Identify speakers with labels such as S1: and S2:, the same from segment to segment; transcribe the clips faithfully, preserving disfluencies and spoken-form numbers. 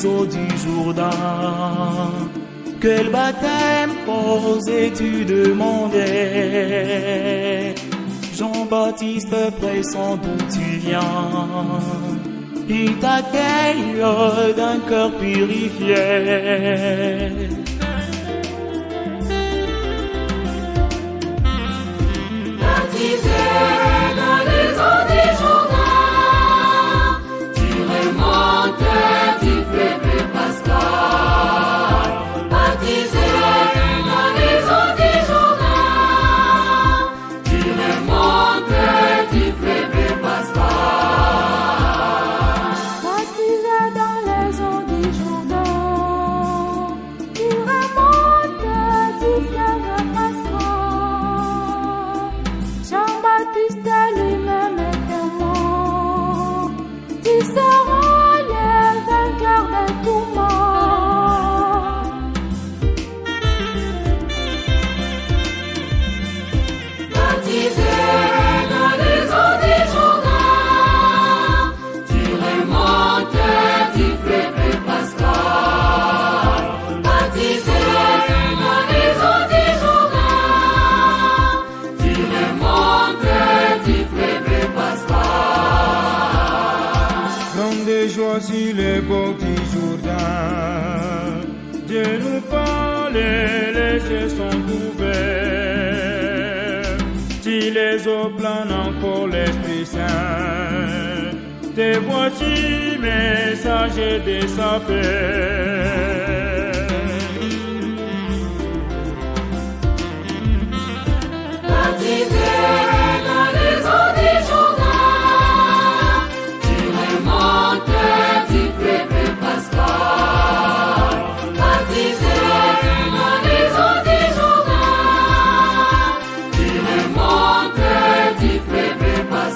S1: les eaux du Jourdain. Quel baptême osais-tu demander? Jean-Baptiste pressant d'où tu viens, il t'accueille d'un cœur purifié.
S2: Baptisé dans les eaux du Jourdain, tu remontes du fleuve pascal. Baptisé dans les eaux du Jourdain, tu remontes du fleuve pascal.
S3: Baptisé dans les eaux du Jourdain, tu remontes du fleuve pascal. Jean-Baptiste lui-même est témoin, tu seras le vainqueur de tout mal.
S2: Baptisé dans les eaux du Jourdain, tu remontes du fleuve pascal. Baptisé dans les eaux du Jourdain, tu remontes du fleuve pascal.
S4: Grande joie sur les bords du Jourdain, Dieu nous parle, les cieux sont ouverts. Si les eaux planent encore l'Esprit Saint, te voici messager de sa paix.
S2: Baptisé dans les eaux du Jourdain, tu remontes du fleuve pascal. Baptisé dans les eaux du Jourdain, tu remontes du fleuve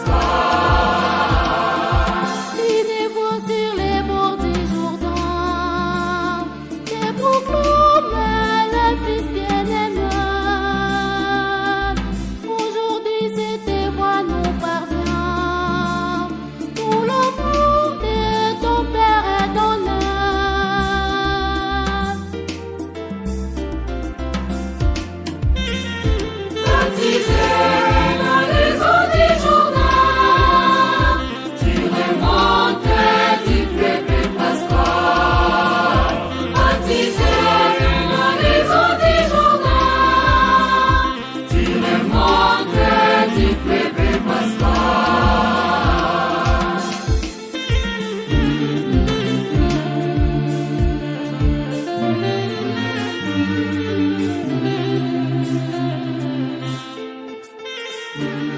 S2: pascal.
S3: Lidez-vous sur les bords du Jourdain, te proclame le Fils bien-aimé. Aujourd'hui, cette voix nous parvient, tout l'amour de ton Père est donné.
S2: Baptisé dans les eaux du Jourdain, tu remontes du fleuve pascal. Baptisé dans les eaux du Jourdain, tu remontes du fleuve pascal.
S3: Thank